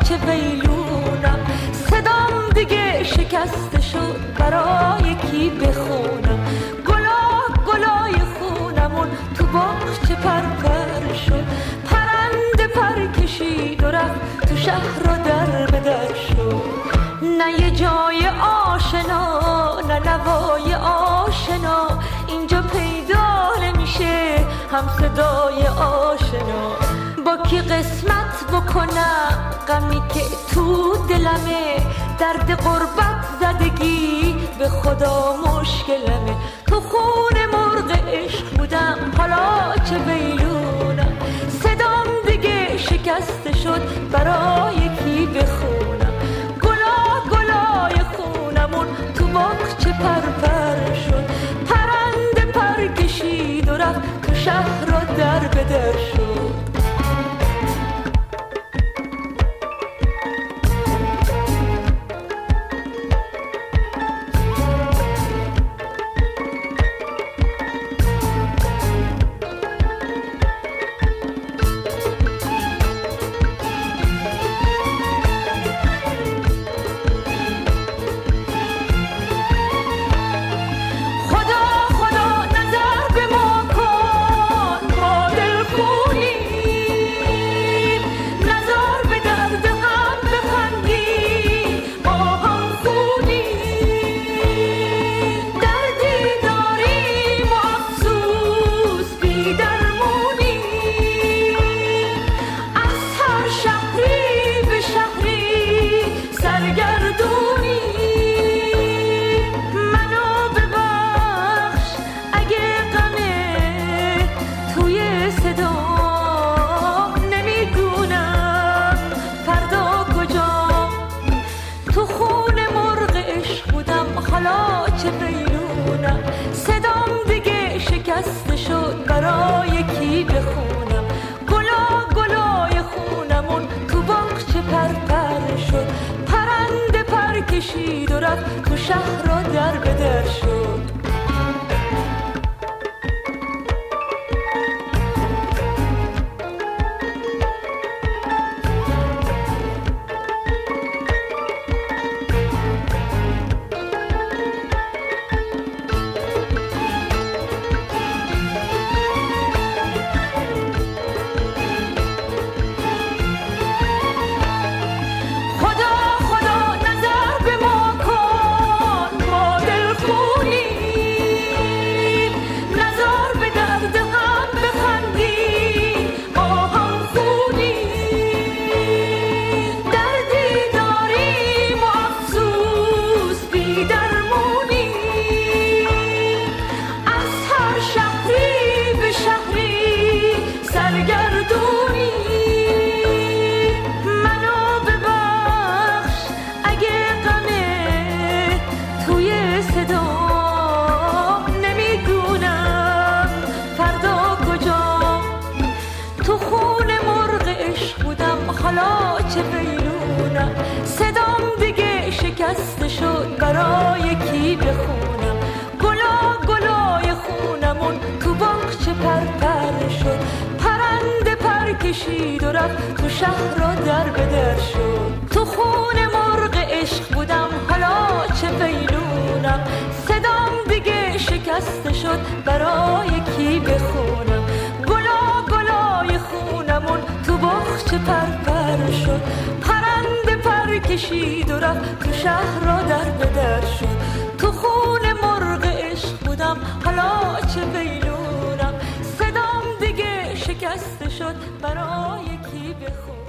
چه ویلونم، صدام دیگه شکسته شد برای کی بخونم. گلای خونمون تو باغچه پرپر شد، پرنده پر کشید و رفت تو شهر و در به در شد. نه یه جای آشنا نه نوای آشنا، اینجا پیدا نمیشه هم صدای آشنا. با کی قسمت بکنم غمی که تو دلمه، درد غربت زدگی به خدا مشکلمه. تو خون مرغ عشق بودم حالا چه ویلونم، صدام دیگه شکسته شد برای کی بخونم. گلای خونمون تو باغچه پرپر شد، پرنده پر کشید و رفت تو شهر و در به در شد. برای کی بخونم. گلای خونمون تو باغچه پرپر شد، پرنده پر کشید و رفت تو شهر و در به در شد. صدام دیگه شکسته شد برای کی بخونم. گلای خونمون تو باغچه پرپر شد، پرنده پر کشید و رفت تو شهر و در به در شد. تو خون مرغ عشق بودم حالا چه ویلونم، صدام دیگه شکسته شد برای کی بخونم. گلای خونمون تو باغچه پرپر شد، پرنده پر کشید و رفت تو شهر و در به در شد. تو خون مرغ عشق بودم حالا چه ویلونم، صدام دیگه شکسته شد برای کی بخونم.